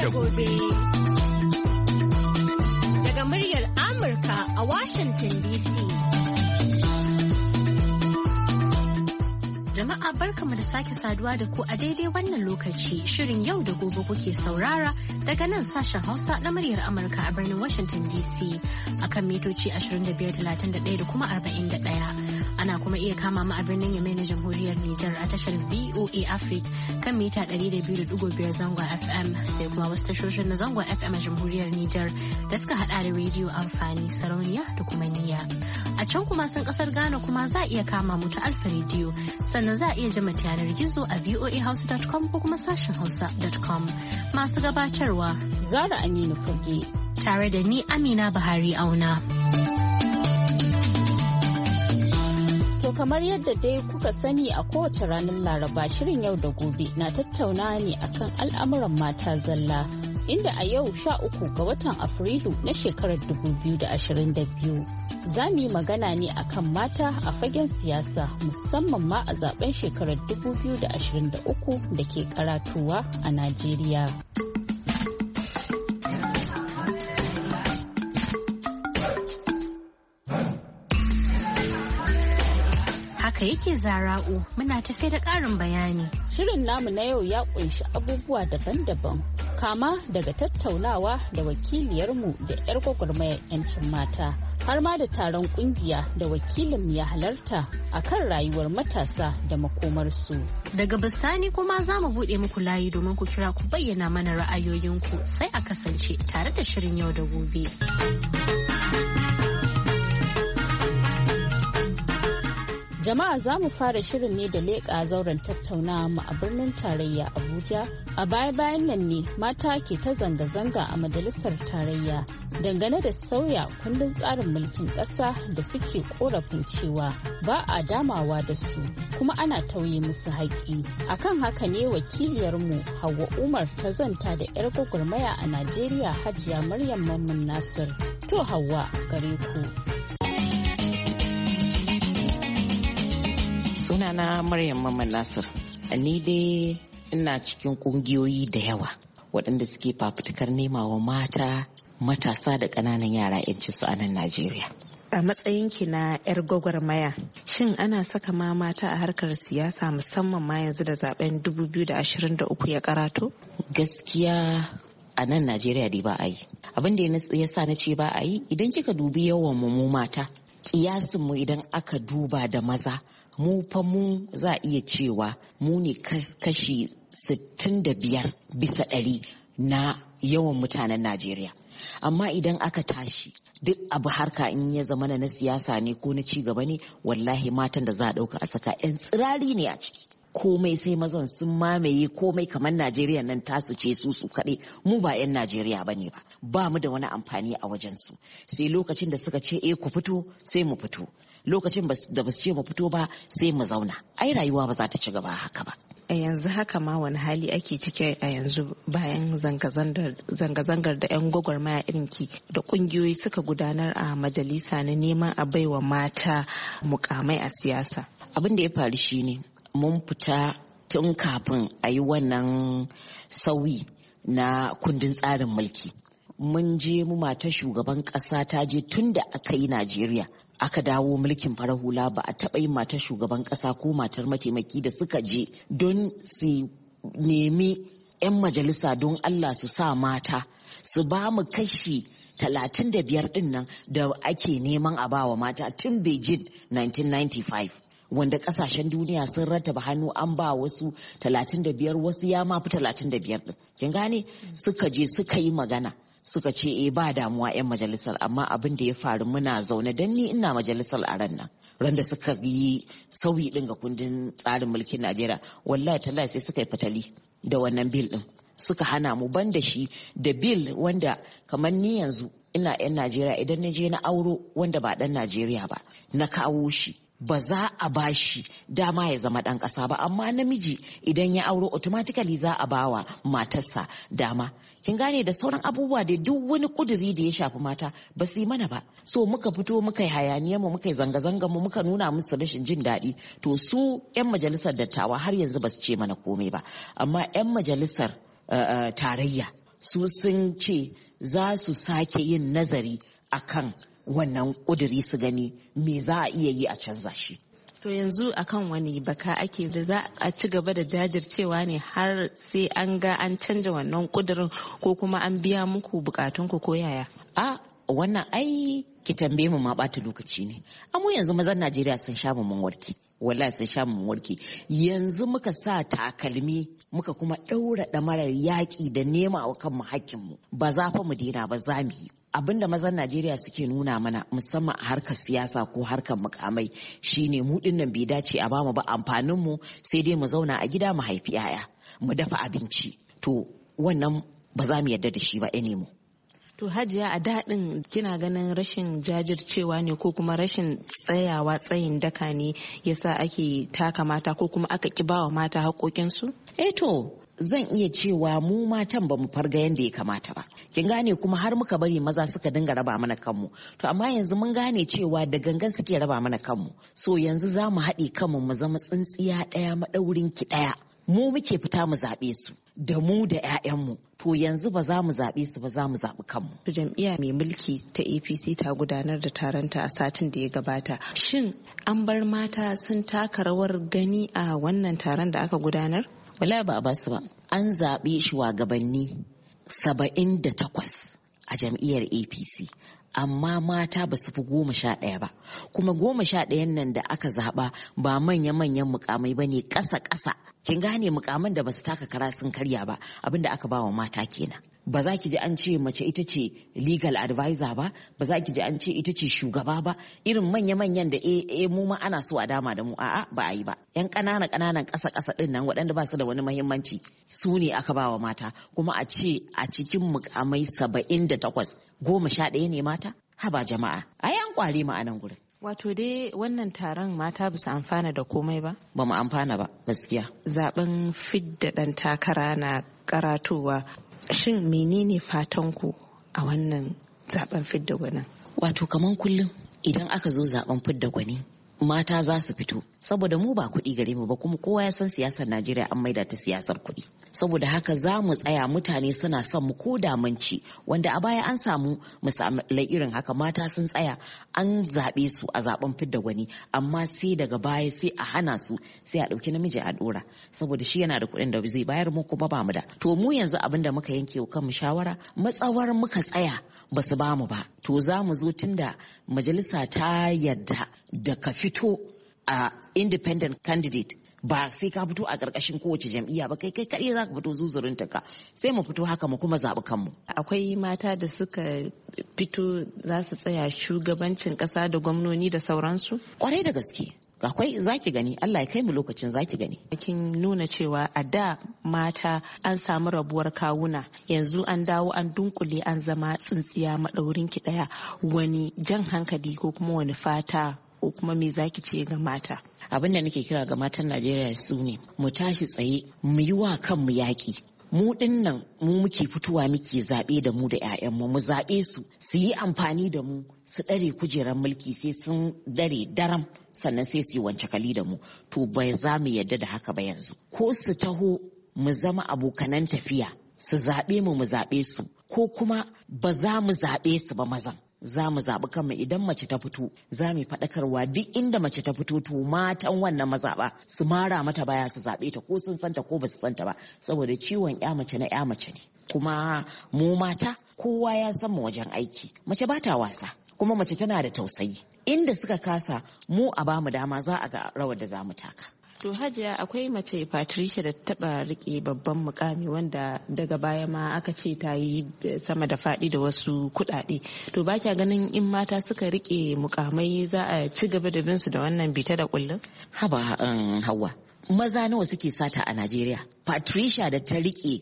da gobe. Daga muryar Amurka a Washington DC. Jama'a barkamu da sake saduwa da ku a daidai wannan lokaci. Shirin yau da gobe kuke saurara daga nan sashen Hausa na muryar Amurka a birnin Washington DC akan mitoci 25,31 da kuma 41. Ana kuma iya kama mu a birnin Yamai na Jamhuriyar Nijar a tashar VOA Africa kan mita 200.5 zangon FM sai kuma wasu tashoshin na zangon FM a Jamhuriyar Nijar da suka hada da rediyo amfani sarauniya da kuma niyya. A can kuma sun kasar Ghana kuma za a iya kama mu ta Alfa rediyo sannan za a iya jima ta yanar gizo a voahouse.com ko kuma sashen hausa.com. Masu gabatarwa Zara Aminu Fage tare da ni Amina Buhari Auna. To kamar yadda dai kuka sani a kowace ranar Laraba shirin yau da gobe na tattauna ne akan al'amuran mata zalla inda a yau 13 ga watan Afrilu na shekarar 2022 za mu yi magana ne akan mata a fagen siyasa musamman ma a zaben shekarar 2023 da ke karatuwa a Najeriya. Haka yake Zara'u muna tafe da ƙarin bayani. Shirin namu na yau ya ƙunshi abubuwa daban-daban kama daga tattaunawa da wakiliyarmu da 'yar gwagwarmayar 'yancin mata har ma da taron ƙungiya da wakilinmu ya halarta a kan rayuwar matasa da makomarsu. Daga bisani kuma za mu buɗe muku layi domin ku kira ku bayyana mana ra'ayoyinku sai a kasance tare da shirin yau da gobe. Jama'a za mu fara shirin ne da leƙa zauren tattaunawa mu a birnin tarayya Abuja. A baya-bayan nan ne mata ke ta zanga-zanga a majalisar tarayya dangane da sauya kundin tsarin mulkin ƙasa da suke korafin cewa ba a damawa da su kuma ana tauye musu haƙƙi. Akan haka ne wakiliyarmu Hauwa Umar ta zanta da 'yar gwagwarmaya a Najeriya Hajiya Maryam Mamman Nasir. To Hauwa gare ku. Sunana Maryam Mamman Nasir. Ni dai ina cikin kungiyoyi da yawa waɗanda suke fafutukar nemawa mata, matasa da ƙananan yara 'yanci su a nan Najeriya. A matsayinki na 'yar gwagwarmaya, shin ana saka ma mata a harkar siyasa musamman ma yanzu da zaben 2023 ya karato? Gaskiya a nan Najeriya dai ba a yi. Abin da ya sa na ce ba a yi, idan kika dubi yawan mu mata, kiyasinmu idan aka duba da maza, mu za a iya cewa mu ne kashi 65 bisa 100 na yawan mutanen Najeriya. Amma idan aka tashi duk abu harka in ya zama na siyasa ne ko na ci gaba ne, wallahi matan da za a ɗauka a saka 'yan tsirari ne a ciki. Komai sai mazan sun mamaye komai kamar Najeriya nan tasu ce su kaɗai, mu ba 'yan Najeriya ba ne ba mu da wani amfani a wajensu. Sai lokacin da suka ce ku fito sai mu fito, lokacin da ba su ce mu fito ba sai mu zauna. Ai rayuwa ba za ta ci gaba haka ba. A yanzu haka ma wani hali ake ciki a yanzu bayan zanga-zangar da 'yan gwagwarmaya irinki da kungiyoyi suka gudanar a majalisa na neman a baiwa mata mukamai a siyasa? Abin da ya faru shine mun fita tun kafin a yi wannan sauyi na kundin tsarin mulki. Mun je mu mata shugaban ƙasa ta je tun da aka yi Najeriya aka dawo mulkin farar hula ba a taɓa yin matar shugaban ƙasa ko matar mataimaki da suka je don su nemi 'yan majalisa don Allah su sa mata su ba mu kashi 35 ɗin nan da ake neman a bawa mata tun Beijing 1995. Wanda kasashen duniya sun rattaba hannu an ba wasu 35, wasu ya mafi 35 din. Kin gane? Suka je suka yi magana suka ce ba damuwa 'yan majalisar, amma abin da ya faru muna zaune don ni ina majalisar a ran nan. Ran da suka yi sauyi din ga kundin tsarin mulkin Najeriya, wallahi tallahi sai suka yi fatali da wannan bil din. Suka hana mu ban da shi da bil wanda kamar ni yanzu ina 'yan Najeriya idan na je na auro wanda ba dan Najeriya ba na kawo shi, ba za a bashi dama ya zama ɗan ƙasa ba, amma namiji idan ya auro automatically za a bawa matarsa dama. Kin gane, da sauran abubuwa da duk wani kuduri da ya shafi mata ba su yi mana ba. So muka fito muka yi hayaniyar mu, muka yi zanga-zanga mu, muka nuna musu rashin jin daɗi. To su 'yan majalisar dattawa har yanzu ba su ce mana komai ba, amma 'yan majalisar tarayya su sun ce za su sake yin nazari akan wannan ƙuduri su gani me za a iya yi a canza shi. To yanzu akan wani baka ake da za a ci gaba da jajircewa ne har sai an ga an canja wannan ƙudurin ko kuma an biya muku bukatunku ko yaya? Wannan ai ki tambaye mu ma ɓata lokaci ne. Amma yanzu mazan Najeriya sun sha mun warke. Wallahi sun sha mun warke. Yanzu muka sa takalmi muka kuma ɗaura ɗamarar yaƙi da nema wa kanmu hakkinmu. Ba za fa mu daina ba za mu yi. Abinda mazan Najeriya suke nuna mana musamman a harkar siyasa ko harkar mukamai shine mu dinnan bai dace a bamu ba amfanin mu sai dai mu zauna a gida mu haifi yaya mu dafa abinci. To wannan ba za mu yarda da shi ba mu. To Hajiya, a daɗin kina ganin rashin jajircewa ne ko kuma rashin tsayawa tsayin daka ne yasa ake taka mata ko kuma aka ƙi bawa mata haƙoƙinsu? To zan iya cewa mu matan ba mu farga yadda ya kamata ba. Kin gane, kuma har muka bari maza suka dinga raba mana kanmu. To amma yanzu mun gane cewa da gangan suke raba mana kanmu. So yanzu za mu haɗe kanmu mu zama tsintsiya ɗaya maɗaurin ki ɗaya. Mu muke fita mu zaɓe su da mu da 'ya'yanmu. To yanzu ba za mu zaɓe su ba, za mu zaɓi kanmu. Jam'iyya mai mulki ta APC ta gudanar da taronta a satin da ya gabata. Shin an bar mata sun taka rawar gani a wannan taron da aka gudanar? Wala ba a basu ba. An zaɓi shugabanni 78 a jam'iyyar APC. Amma mata ba su fi 11 ba. Kuma 11 nan da aka zaɓa ba manya-manyan mukamai ba ne, ƙasa-ƙasa. Kin gane, mukaman da ba su taka kara sun karya ba, abinda aka ba wa mata kenan. Ba za ki ji an ce mace ita ce legal advisor ba, ba za ki ji an ce ita ce shugaba ba, irin manya-manyan da mu ma ana so a dama da mu, a'a ba a yi ba. Yan ƙananan ƙasa-ƙasa ɗin nan waɗanda ba su da wani muhimmanci su ne aka ba wa mata, kuma a ce a cikin mukamai 78 11 ne mata? Haba jama'a, ai an kware mu a nan gurin. Wato dai wannan taron mata ba su amfana da komai ba? Ba mu amfana ba, gaskiya. Zaben fidda ɗan takara na karatowa. Shin menene fatanku a wannan zaben fidda gwanin? Wato kaman kullum idan aka zo zaben fidda gwani, mata za su fito. Saboda mu ba kuɗi gare mu ba, kuma kowa ya san siyasar Najeriya an maida ta siyasar kuɗi. Saboda haka za mu tsaya, mutane suna son mu ko da mun ci, wanda a baya an samu misalai irin haka, mata sun tsaya an zaɓe su a zaben fidda gwani, amma sai daga baya sai a hana su, sai a ɗauki namiji a ɗora saboda shi yana da kuɗin da zai bayar, mu kuma ba mu da. To mu yanzu abin da muka yanke wa kanmu shawara, matsawar muka tsaya ba su ba mu ba, to za mu zo tunda majalisa ta yadda da ka fito a independent candidate, ba sai ka fito a ƙarƙashin kowace jam'iyya ba, kai kaɗai za ka fito zuzurinta ka, sai mu fito haka mu kuma zaɓi kanmu. Akwai mata da suka fito za su tsaya shugabancin ƙasa da gwamnoni da sauransu? Kwarai da gaske. Akwai, zaki gani, Allah ya kai mu lokacin zaki gani. Kin nuna cewa a da mata an samu rabuwar kawuna, yanzu an dawo an dunkule an zama tsintsiya maɗaurin ki ɗaya. Wani jan hankali ko kuma wani fata ko kuma me zaki ce ga mata? Abin da nake kira ga matan Najeriya su ne mu tashi tsaye, mu yi wa kanmu yaƙi. Mu dinnan mu muke fitowa muke zaɓe da mu da 'ya'yanmu, mu zaɓe su yi amfani da mu, su ɗare kujerar mulki sai sun dare daram, sannan sai su yi wance kali da mu. To bai za mu yadda da haka ba yanzu. Ko su taho mu zama abokanan tafiya, su zaɓe mu zaɓe su, ko kuma ba za mu zaɓe su ba mazan. Za mu zaɓi kanmu. Idan mace ta fito za mu faɗakarwa duk inda mace ta fito, to matan wannan mazaɓa su mara mata baya su zaɓe ta, ko sun santa ko ba su santa ba, saboda ciwon ya mace na ya mace ne. Kuma mu mata kowa ya san mu wajen aiki, mace ba ta wasa, kuma mace tana da tausayi. Inda suka kasa mu a bamu dama za a ga rawar da za mu taka. To Hajiya, akwai mace Patricia da taba rike babban mukami wanda daga baya ma aka ce ta yi sama da faɗi da wasu kuɗaɗe. To ba kya ganin in mata suka rike mukamai za a ci gaba da bin su da wannan bita da kullum? Haba Hauwa, maza nawa suke sata a Najeriya? Patricia da ta rike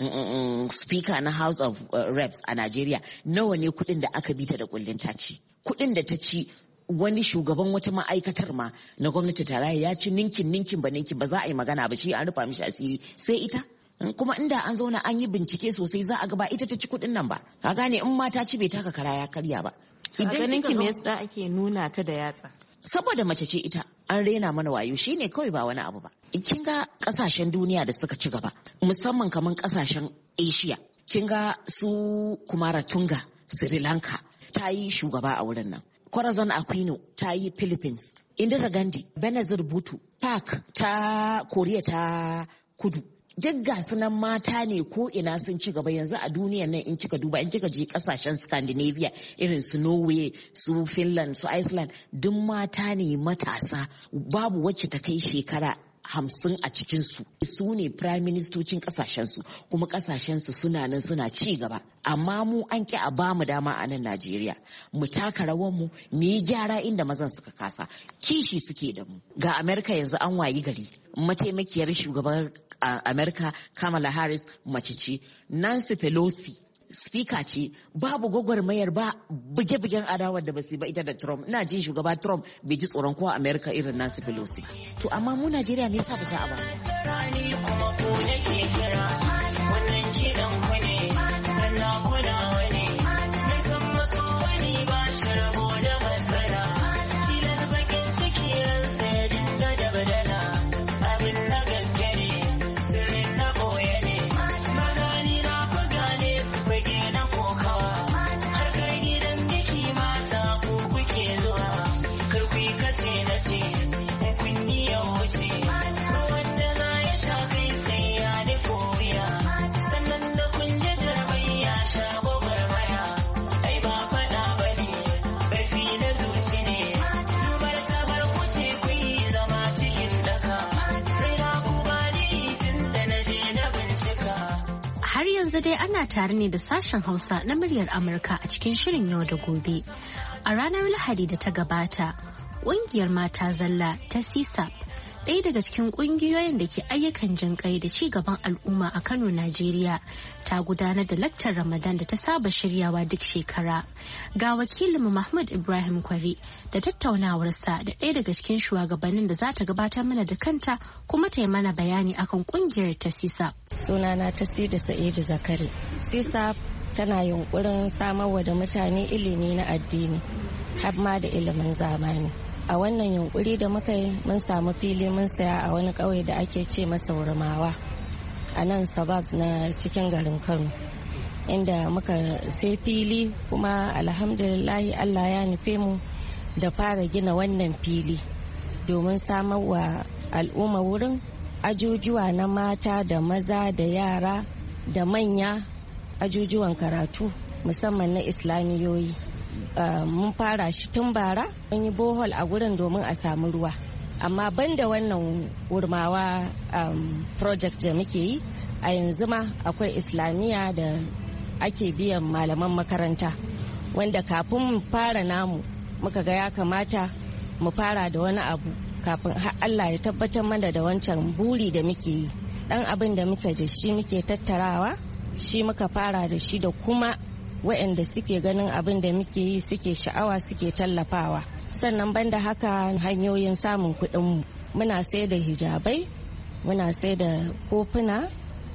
speaker na House of Reps a Najeriya, nawa ne kuɗin da aka bi ta da kullum ta ci? Kuɗin da ta ci, wani shugaban wata ma'aikatar ma na gwamnati tarayya ya ci ninkin ba za a yi magana ba, shi an rufa mishi asiri, sai ita. Kuma inda an zauna an yi bincike sosai za a ga ba ita ta ci kuɗin nan ba. Ka gane, in mata ci bai taka kara ya karya ba. A ganin ki me yasa ake nuna ta da yatsa? Saboda mace ce ita, an rena mana wayo, shine kawai, ba wani abu ba. Kin ga kasashen duniya da suka ci gaba, musamman kaman kasashen Asia, kin ga su Kumara Tunga Sri Lanka ta yi shugaba a wurin nan. Corazon Aquino ta yi Philippines. Indira Gandhi, Benazir Bhutto, Park ta Koriya ta Kudu. Duk gasu nan mata ne ko ina sun ci gaba yanzu a duniyan nan in kika duba in kika je kasashen Scandinavia irin su Norway, su Finland, su Iceland, duk mata ne matasa babu wacce ta kai shekara 50 a cikinsu. Su ne prime ministocin kasashensu kuma kasashensu suna nan suna ci gaba. Amma mu an ki a bamu dama a nan Najeriya mu taka rawanmu mu yi gyara inda mazan suka kasa. Kishi suke da mu. Ga Amerika yanzu an wayi gari mataimakiyar shugaban Amerika Kamala Harris mace ce. Nancy Pelosi speaker ce. Babu gwagwarmayar ba buge-bugen adawar da basu ba ita da Trump. Ina jin shugaba Trump bai ji tsoron kowa Amerika irin Nancy Pelosi. To amma mu Najeriya me yasa ba za a ba? Yanzu dai ana tare ne da sashen Hausa na muryar Amurka a cikin shirin yau da gobe. A ranar Lahadi da ta gabata, ƙungiyar mata zalla ta CSAP, ɗaya daga cikin ƙungiyoyin da ke ayyukan jinƙai da ci gaban al'umma a Kano, Najeriya, ta gudanar da lakcar Ramadan da ta saba shiryawa duk shekara. Ga wakilinmu Mahmud Ibrahim Kwari da tattaunawarsa da ɗaya daga cikin shugabannin da za ta gabatar mana da kanta kuma ta yi mana bayani akan ƙungiyar ta CSAP. Sunana Tasida Sa'idu Zakari. CSAP tana yunkurin samarwa da mutane ilimi na addini har ma da ilimin zamani. A wannan yunkuri da muka yi mun samu fili mun saya a wani ƙauye da ake ce masa Wurmawa a nan suburbs na cikin garin Kano, inda muka sai fili kuma alhamdulillahi Allah ya nufe mu da fara gina wannan fili domin samarwa al'umma wurin ajujuwa na mata da maza da yara da manya, ajujuwan karatu musamman na islamiyoyi. Mun fara shi tun bara, mun yi bohol a gurin domin a samu ruwa, amma banda wannan Wurmawa project da muke yi a yanzu ma akwai islamiyya da ake biyan malaman makaranta, wanda kafin mu fara namu muka ga ya kamata mu fara da wani abu kafin Allah ya tabbatar mana da wancan buri da muke yi. Dan abin da muke da shi muke tattarawa, shi muka fara da shi, da kuma waɗanda suke ganin abin da muke yi suke sha'awa suke tallafawa. Sannan banda haka hanyoyin samun kuɗinmu, muna sai da hijabai, muna sai da kofuna,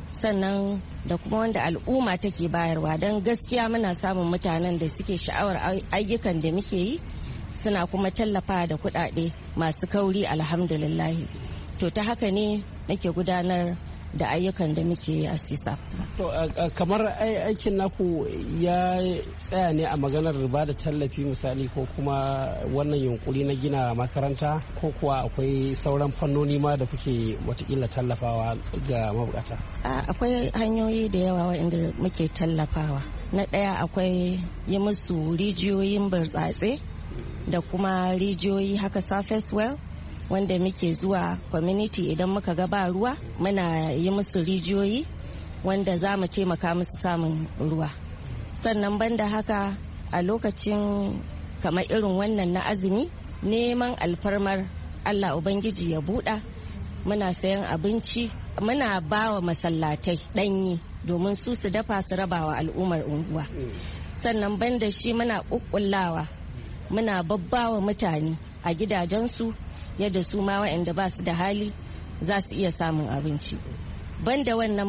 sannan da kuma wanda al'umma take bayarwa, don gaskiya muna samun mutanen da suke sha'awar ayyukan da muke yi suna kuma tallafa da kuɗaɗe masu kauri alhamdulillahi. To ta haka ne nake gudanar da ayyukan da muke yi a CSAP. To kamar aikin naku ya tsaya ne a maganar ba da tallafi misali, ko kuma wannan yunkuri na gina makaranta, ko kuwa akwai sauran fannoni ma da kuke watakila tallafawa ga mabukata? Akwai hanyoyi da yawa waɗanda muke tallafawa. Na ɗaya akwai yi musu rijiyoyin burtsatse da kuma rijiyoyi haka surface well, wanda muke zuwa community idan muka ga ba ruwa muna yi musu rijiyoyi wanda za mu taimaka musu samun ruwa. Sannan banda haka a lokacin kamar irin wannan na azumi, neman alfarmar Allah Ubangiji ya buɗa, muna sayan abinci, muna bawa masallatai ɗanyi domin su dafa su rabawa al'ummar unguwa. Sannan banda shi muna ƙuƙƙullawa, muna babbawa mutane a gidajensu yadda su ma waɗanda ba su da hali za su iya samun abinci. Banda wannan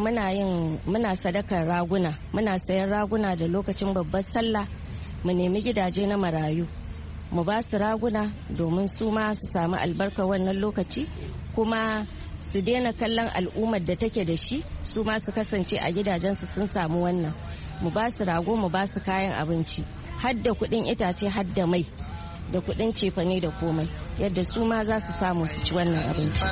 muna sadakar raguna, muna sayan raguna da lokacin babbar sallah, mu nemi gidaje na marayu mu ba su raguna domin su ma su samu albarkar wannan lokaci, kuma su daina kallon al'ummar da take da shi, su ma su kasance a gidajensu sun samu wannan. Mu ba su rago, mu ba su kayan abinci, har da kuɗin itace, har da mai, da kuɗin cefane da komai, yadda su ma za su samu su ci wannan abinci.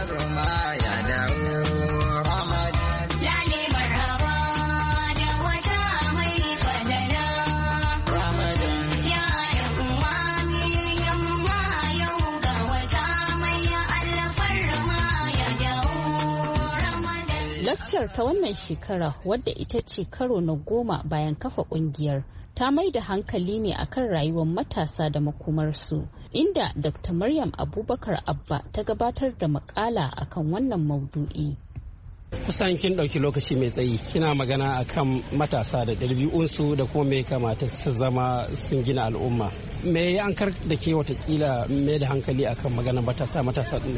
Lakcar ta wannan shekara, wadda ita ce karo na 10 bayan kafa kungiyar, ta mai da hankali ne akan rayuwar matasa da makomarsu, inda Dr. Maryam Abubakar Abba ta gabatar da makala akan wannan maudu'i. Kusan kin ɗauki lokaci mai tsayi kina magana akan matasa da ɗabi'unsu da kuma me kamata su zama sun gina al'umma. Me ya ankar da ke watakila mai da hankali akan magana matasa ɗin?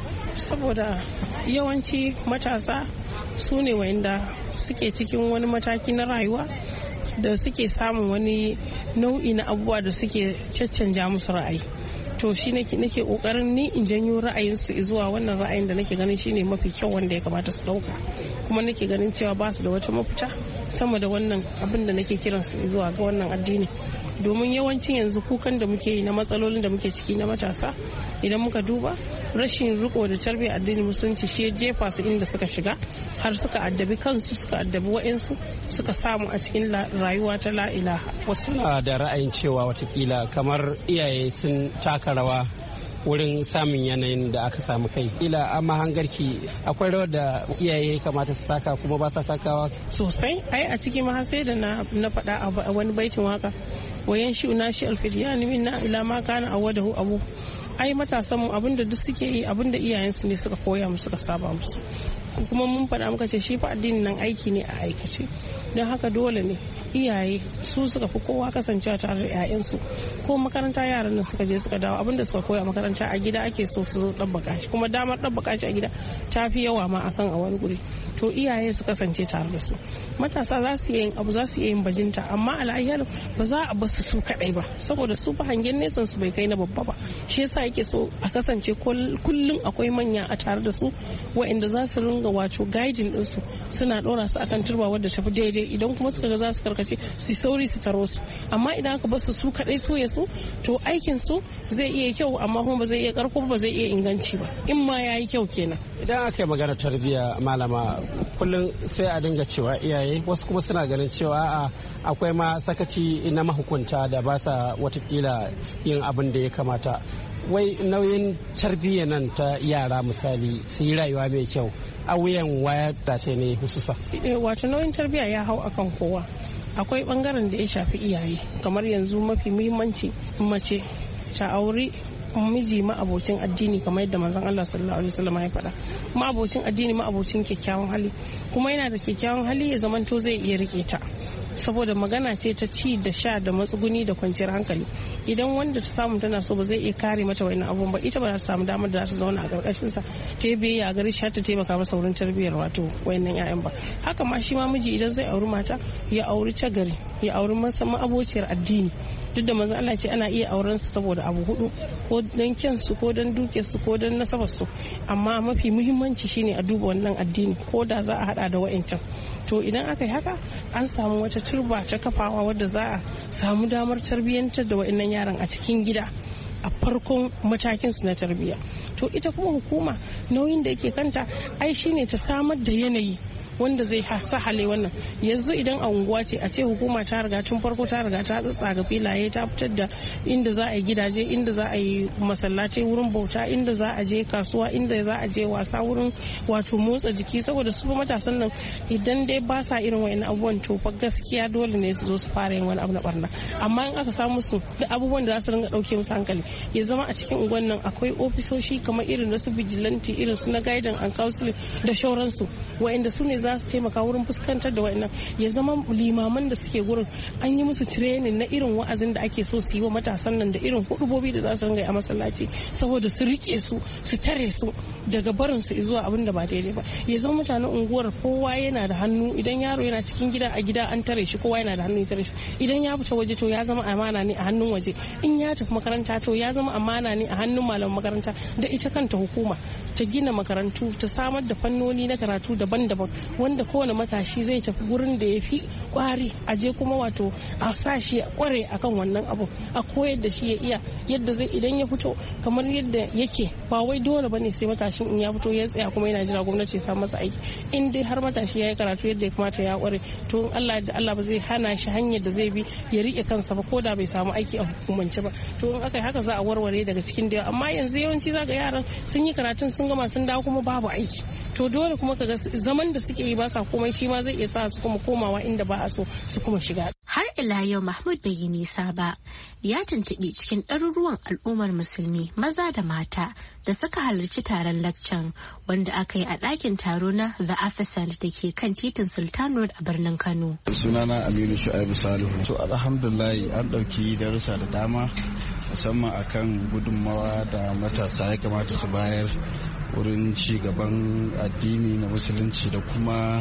Saboda yawanci matasa su ne wanda suke cikin wani mataki na rayuwa da suke samun wani nau'i na abubuwa da suke caccanja musu ra'ayi. To shi nake kokarin ni in janyo ra'ayinsu zuwa wannan ra'ayin da nake ganin shine mafi kyau wanda ya kamata su dauka, kuma nake ganin cewa ba su da wata mafita sama da wannan abin da nake kiransu zuwa ga wannan addini. Domin yawancin yanzu kukan da muke yi na matsalolin da muke ciki na matasa, idan muka duba rashin riko da tarbiyyar addinin musulunci shi ya jefa su inda suka shiga, har suka addabi kansu, suka addabi wa'insu, suka samu a cikin rayuwa ta la ilaha. Wasu na da ra'ayin cewa watakila kamar iyaye sun taka rawa wurin samun yanayin da aka samu kai. Ila amma hangarki akwai rawar da iyaye kamata su taka kuma ba sa takawa sosai. Ai a ciki ma sai da na faɗa a wani baitin waka, wayan shi na shi alfidiyani minna ila ma kana awadahu abu. Ai matasan mu abinda duk suke yi abinda iyayensu ne suka koya musu, suka saba musu. Kuma mun faɗa muka ce shi fa addinin nan aiki ne a aikace, don haka dole ne iyaye su suka fi kowa kasancewa tare da 'ya'yansu. Ko makaranta yaran nan suka je suka dawo, abinda suka koya makaranta a gida ake so su zo ɗabbaka shi, kuma damar ɗabbaka shi a gida ta fi yawa ma akan a wani guri. To iyaye su kasance tare da su. Matasa za su yin abu, za su yin bajinta, amma al'ayyar ba za a basu su kaɗai ba, saboda su fa hangen nesan su bai kai na babba ba. Shi yasa yake so a kasance kullum akwai manya a tare da su, waɗanda za su ringa wato guiding ɗinsu, suna ɗora su akan turba wadda tafi daidai. Idan kuma suka ga za su karkace su sauri su taro su, amma idan aka basu su kaɗai so ya su, to aikin su zai iya kyau amma kuma ba zai iya karko, ba zai iya inganci ba, in ma ya yi kyau kenan. Idan aka yi magana tarbiyya malama, kullum sai a dinga cewa iyaye, wasu kuma suna ganin cewa akwai ma sakaci na mahukunta da ba sa watakila yin abin da ya kamata. Wai nauyin tarbiyya nan ta yara misali su yi rayuwa mai kyau a wuyan waya dace ne hususa? Wato nauyin tarbiyya ya hau akan kowa. Akwai bangaren da ya shafi iyaye, kamar yanzu mafi muhimmanci mace ta auri miji ma'abocin addini, kamar yadda manzon Allah sallallahu alaihi wasallam ya faɗa. Ma'abocin addini, ma'abocin kyakkyawan hali, kuma yana da kyakkyawan hali ya zamanto zai iya rike ta, saboda magana ce ta ci da sha da matsuguni da kwanciyar hankali. Idan wanda ta samu tana so ba zai iya kare mata wannan abun ba, ita ba za ta samu damar da za ta zauna a karkashin sa ta yi biyayya a gare shi, ta taimaka masa wurin tarbiyyar wato wayannan ƴaƴan ba. Haka ma shi ma miji idan zai auri mata, ya auri ta gari, ya auri ma'abociyar addini. Duk da manzo Allah ce ana iya auren su saboda abu 4, ko dan kyansu, ko dan dukiyarsu, ko dan nasabarsu, amma mafi muhimmanci shine a duba wannan addini, ko da za a hada da wa'ancan. To idan aka yi haka, an samu wata turba ta kafawa wadda za a samu damar tarbiyyantar da wa'annan yaran a cikin gida a farkon matakin su na tarbiyya. To ita kuma hukuma nauyin da yake kanta ai shine ta samar da yanayi wanda zai sahale wannan. Yanzu idan a unguwa ce, a ce hukuma ta riga tun farko ta riga ta tsatsaga filaye, ta fitar da inda za a yi gidaje, inda za a yi masallatai, wurin bauta, inda za a je kasuwa, inda za a je wasa, wurin wato motsa jiki, saboda su matasan nan idan dai ba sa irin wayannan abubuwan, to fa gaskiya dole ne su zo su fara yin wani abu na barna. Amma in aka samu su da abubuwan da za su ringa dauke musu hankali, ya zama a cikin unguwan nan akwai ofisoshi kamar irin da su vigilante, irin su na guidance and counseling da shauransu, wayanda su ne za su taimaka wurin fuskantar da wa'annan, ya zama limaman da suke gurin an yi musu training na irin wa'azin da ake so su yi wa matasan nan da irin hudubobi da za su ringa a masallaci saboda su rike su tare su daga barin su zuwa abin da ba daidai ba. Ya zama mutanen unguwar kowa yana da hannu, idan yaro yana cikin gida a gida an tare shi, kowa yana da hannu ya tare shi. Idan ya fita waje to ya zama amana ne a hannun waje, in ya tafi makaranta to ya zama amana ne a hannun malaman makaranta da ita kanta hukuma ta gina makarantu, ta samar da fannoni na karatu daban-daban wanda kowane matashi zai tafi gurin da ya fi kwari, a je kuma wato a sa shi ya kware akan wannan abu, a koyar da shi ya iya yadda zai idan ya fito kamar yadda yake. Ba wai dole bane sai matashin in ya fito ya tsaya kuma yana jira gwamnati ya sa masa aiki. In dai har matashi ya yi karatu yadda ya kamata ya kware, to Allah da Allah ba zai hana shi hanyar da zai bi ya rike kansa ba, ko da bai samu aiki a hukumance ba. To in aka yi haka za a warware daga cikin da. Amma yanzu yawanci zaga yaran sun yi karatun sun gama sun dawo kuma babu aiki. To dole kuma kaga zaman da suke yi ba sa komai, shi ma zai iya sa su kuma komawa inda ba a so su kuma shiga. Har ila yau Mahmud bai yi nisa ba, ya tuntuɓi cikin ɗaruruwan al'ummar musulmi maza da mata da suka halarci taron lakcan wanda aka yi a ɗakin taro na The Afisant da ke kan titin Sultan Road a birnin Kano. Sunana Aminu Shu'aibu Salihu. To alhamdulillah an ɗauki darussa da dama musamman akan gudunmawa da matasa ya kamata su bayar wurin ci gaban addini na musulunci da kuma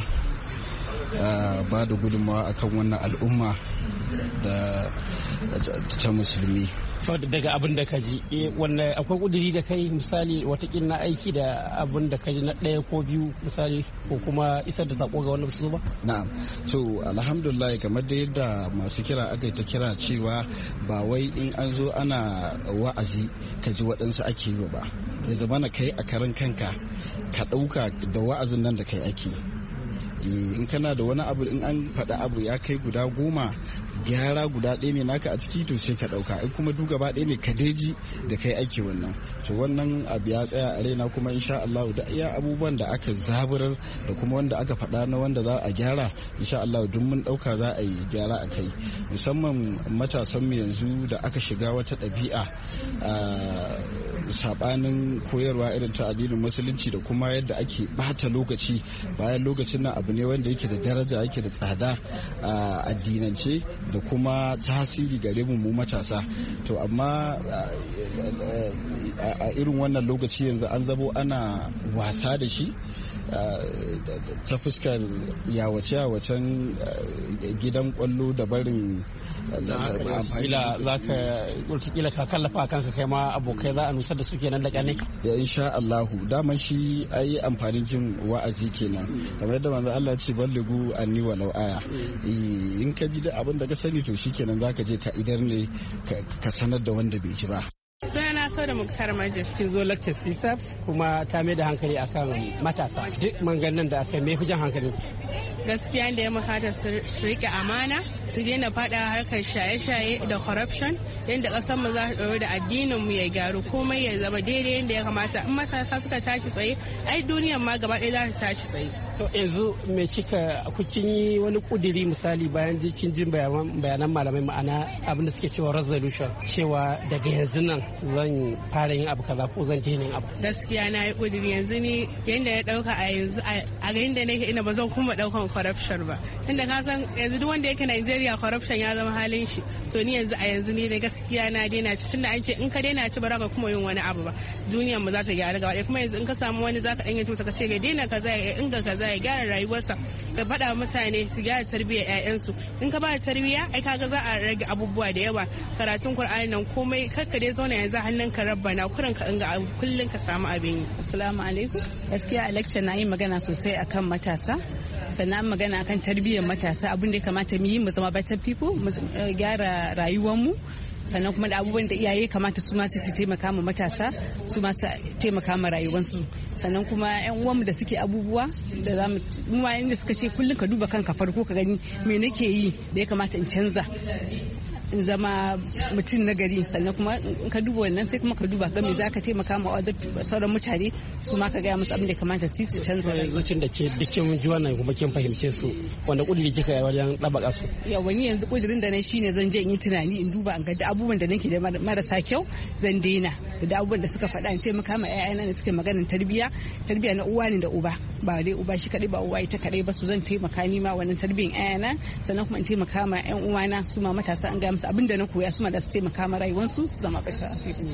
ba da gudunmawa akan wannan al'umma da ta musulmi. Daga abin da ka ji wanda akwai kuduri da kai misali watakila na aiki da abin da ka ji na ɗaya ko biyu misali, ko kuma isar da sako ga wanda su ba? Na'am, so alhamdulillah kamar da yadda masu kira aka ta kira cewa ba wai in an zo ana wa'azi ka ji waɗansu ake yi ba, ya zama na kai a karan kanka ka ɗauka da wa'azin nan da kai ake. In kana da wani abu in an faɗa abu ya kai guda 10, gyara guda ɗaya ne naka a ciki to sai ka ɗauka, in kuma duk gaba ɗaya ne ka daji da kai ake wannan. To wannan abu ya tsaya a raina kuma insha Allah da iya abubuwan da aka zaburar da kuma wanda aka faɗa na wanda za a gyara insha Allah duk mun ɗauka za a yi gyara a kai, musamman matasan mu yanzu da aka shiga wata ɗabi'a sabanin koyarwa irin ta addinin musulunci da kuma yadda ake bata lokaci bayan lokacin nan abu ne wanda yake da daraja yake da tsada a addinance da kuma tasiri gare mu matasa. To amma a irin wannan lokaci yanzu an zabo ana wasa da shi ta fuskar yawace-yawacen gidan kwallo da barin kila ka kallafa kanka kai ma abokai za a nusar da su kenan da kane. Ya insha Allahu daman shi ayi amfanin jin wa'azi kenan, kamar yadda manzo Allah ce balligu anni walau aya. In ka ji da abin da ka sani to shikenan zaka je ka idar ne ka sanar da wanda bai ji ba. Sunana so da Muktar Majid. Kin zo lecture CSAP kuma ta mai da hankali akan matasa. Duk manganin da aka mai jan hankali. Gaskiya da ya makata su rike amana, su daina fada harkar shaye-shaye da corruption, yadda kasar mu za ta ɗaure da addinin mu ya gyaru, komai ya zama daidai yadda ya kamata. In matasa suka tashi tsaye, ai duniyar ma gaba ɗaya za ta tashi tsaye. To yanzu me kukin yi wani kudiri misali bayan kin jin bayanan malamai, ma'ana abin da suke cewa resolution, cewa daga yanzu nan zan fara yin abu kaza ko zan daina yin abu. Gaskiya na yi kudiri yanzu ni yanda ya dauka a yanzu a yanda nake ina ba zan kuma daukan corruption ba, tunda ka san yanzu duk wanda yake Najeriya corruption ya zama halin shi. To ni yanzu a yanzu ne da gaskiya na daina ci, tunda an ce in ka daina ci ba za ka kuma yin wani abu ba, duniyar mu za ta gyara gaba ɗaya. Kuma yanzu in ka samu wani za ka ɗan yi ka ce ga daina kaza ya inga kaza ya gyara rayuwarsa, ka faɗa mutane su gyara tarbiyyar 'ya'yansu. In ka ba tarbiyya ai kaga za a rage abubuwa da yawa, karatun Qur'ani nan komai kakka dai zauna yanzu hannun ka rabbana kurin ka inga kullun ka samu abin yi. Assalamu alaikum. Gaskiya a lecture na yi magana sosai akan matasa, sannan magana akan tarbiyyar matasa, abin da ya kamata mu yi mu zama better people, mu gyara rayuwar mu, sannan kuma da abubuwan da iyaye kamata su ma su taimaka ma matasa, su ma su taimaka ma rayuwarsu. Sannan kuma yan uwanmu da suke abubuwa da za mu ma inda suka ce kullum ka duba kanka farko ka gani me nake yi da ya kamata in canza in zama mutum na gari, sannan kuma in ka duba wannan sai kuma ka duba ga me za ka taimaka ma sauran mutane su ma ka gaya musu abin da kamata su canza zuciyar da ke dukkan ji wannan kuma kin fahimce su wanda kudiri kika yi wajen ɗabaka su. Yawa ni yanzu kudirin da na shine zan je in yi tunani in duba in ga da abubuwan da nake da marasa kyau zan daina, da abubuwan da suka faɗa in taimaka ma ƴaƴana da suke maganar tarbiyya na uwa ne da uba, ba dai uba shi kadai ba uwa ita kadai ba, su zan taimaka ni ma wannan tarbiyyar ƴaƴana, sannan kuma in taimaka ma ƴan uwana su ma matasa an ga musu abin da na koya su ma da su taimaka ma rayuwarsu su zama bata.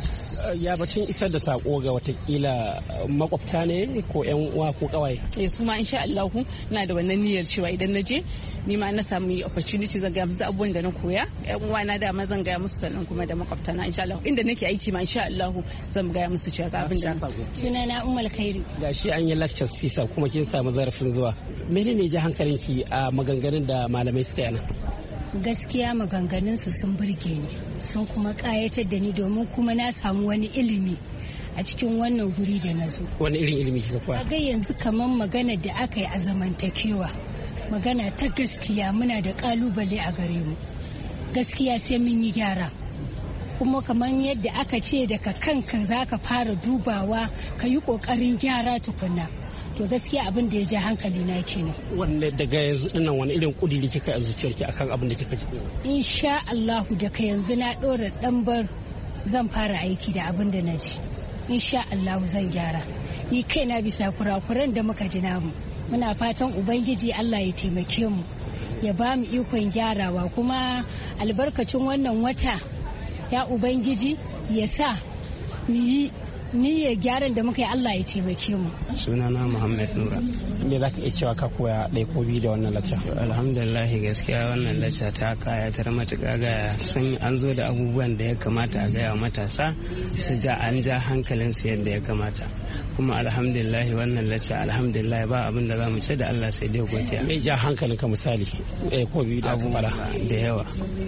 Ya bacin isar da sako ga watakila makwabta ne ko ƴan uwa ko kawai. Su ma insha Allah ina da wannan niyyar cewa idan na je ni ma na samu opportunity zan ga musu abubuwan da na koya, ƴan uwana da ma zan ga musu, sannan kuma da makwabta na insha Allah inda nake aiki ma insha Allah zan ga musu cewa ga abin da sunana Ummul Khairi. Gashi an yi lecture sisa kuma kin samu zarafin zuwa, menene ji hankalinki a maganganun da malamai suka yana? Gaskiya maganganun su sun burge ni, sun kuma kayatar da ni domin kuma na samu wani ilimi a cikin wannan guri da na zo. Wani irin ilimi kika koya? Ga yanzu kamar magana da aka yi a zamantakewa, magana ta gaskiya muna da kalubale a gare mu, gaskiya sai mun yi gyara, kuma kamar yadda aka ce daga kanka za ka fara dubawa ka yi kokarin gyara tukunna. To gaskiya abin da ya ja hankali na kenan. Wanne daga yanzu dinnan wani irin kudiri kika a zuciyarki akan abin da kika ji? Insha Allah daga yanzu na dora ɗanbar zan fara aiki da abin da na ji. Insha Allah zan gyara. Ni kaina bisa kurakuran da muka ji namu. Muna fatan Ubangiji Allah ya taimake mu, ya ba mu ikon gyarawa, kuma albarkacin wannan wata ya Ubangiji ya sa mu yi niyyar gyaran da muka yi, Allah ya taimake mu. Sunana Muhammad Nura. Me za ka iya cewa ka koya ɗaya ko biyu da wannan lacca? Alhamdulillah gaskiya wannan lacca ta kayatar matuƙa, ga sun an zo da abubuwan da ya kamata a gaya matasa su an ja hankalin su yadda ya kamata, kuma alhamdulillah wannan lacca alhamdulillah ba abin da za mu ce da Allah sai dai godiya. Me ja hankalin ka misali ko biyu da abubuwa da yawa,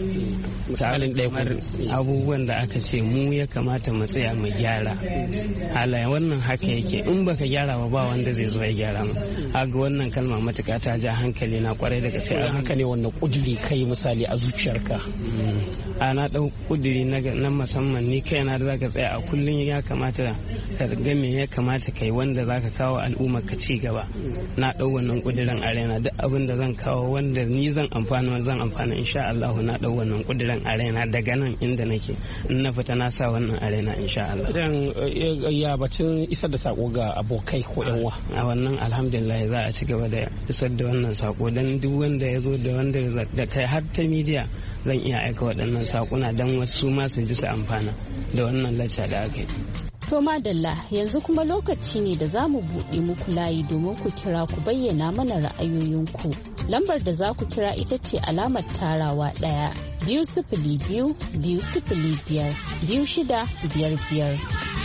misalin abubuwan da aka ce mu ya kamata mu tsaya mu gyara halaye, wannan haka yake, in baka gyara ba wanda zai zo ya gyara mu. Haga wannan kalma matuƙa ta ja hankali na kwarai da gaske. Haka ne, wannan kudiri kai misali a zuciyarka? Na ɗau kudiri na musamman ni kaina da zaka tsaya a kullum ya kamata ka ga me ya kamata kai wanda zaka kawo al'umma ka ci gaba. Na ɗau wannan kudirin a raina, duk abin da zan kawo wanda ni zan amfana insha Allah na ɗau wannan kudirin a raina daga nan inda nake, in na fita na sa wannan a raina insha Allah. Ya bacin isar da sako ga abokai ko yan uwa? A wannan alhamdulillah za a ci gaba da isar da wannan sako, dan duk wanda ya zo da wanda da kai har ta media zan iya aika waɗannan sakuna dan wasu ma su ji su amfana da wannan lacca da aka yi. To madalla, yanzu kuma lokaci ne da za mu buɗe muku layi domin ku kira ku bayyana mana ra'ayoyinku. Lambar da za ku kira ita ce alamar tarawa 1-202-205-2655.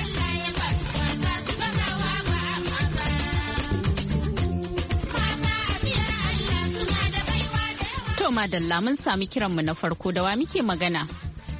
To madalla, mun sami kiranmu na farko. Da wa muke magana?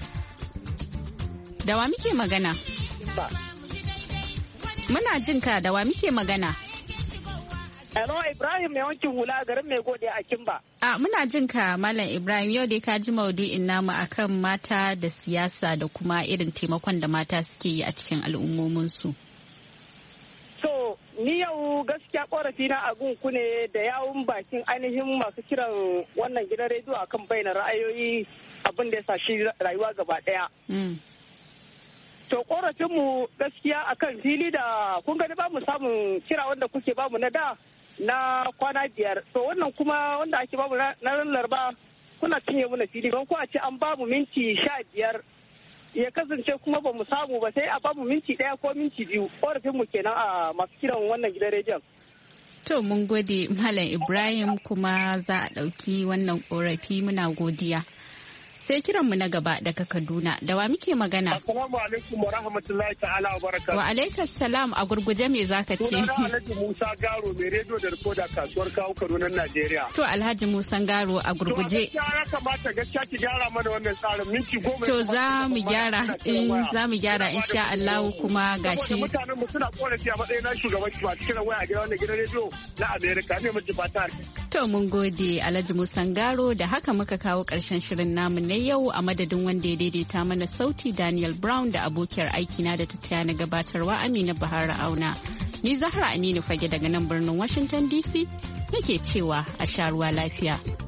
Muna jin ka, da wa muke magana? Hello, Ibrahim mai wankin hula garin mai gode a Kimba. Muna jin ka Malam Ibrahim, yau dai ka ji maudu'in namu akan mata da siyasa da kuma irin taimakon da mata suke yi a cikin al'ummominsu. So, ni yau gaskiya korafi na ku ne da yawun bakin ainihin masu kiran wannan gidan rediyo akan bayyana ra'ayoyi abin da ya sa shi rayuwa gaba daya. To korafinmu gaskiya akan fili da kun gani ba mu samun kira wanda kuke ba mu na da na kwana 5. To wannan kuma wanda ake ba mu na ran Laraba kuna cinye mu na fili don ko a ce an ba mu minti 15 ya kasance kuma ba mu samu ba sai a ba mu minti 1 ko minti 2. Korafinmu kenan a masu kiran wannan gidan rediyon. To mun gode Malam Ibrahim, kuma za a ɗauki wannan korafi, muna godiya. Sai kiranmu na gaba daga Kaduna, da wa muke magana? Assalamu alaikum wa rahmatullahi ta'ala wa barakatuhu. Wa alaikas salam, a gurguje me zaka ce? Sunana Alhaji Musa Garo mai rediyo da rikoda kasuwar kawo Kaduna Najeriya. To Alhaji Musa Garo a gurguje. To ya kamata gaskiya ki gyara mana wannan tsarin minti 10. To za mu gyara insha Allah, kuma gashi. Mutanen mu suna korafi a matsayin na shugaban ba cikin waya a gidan wannan gidan rediyo na America ne mu fata. To mun gode Alhaji Musa Garo, da haka muka kawo karshen shirin namu na yau a madadin wanda ya daidaita mana sauti Daniel Brown da abokiyar aikina da ta taya na gabatarwa Amina Bahara Auna. Ni Zahra Aminu Fage daga nan birnin Washington DC nake cewa a sha ruwa lafiya.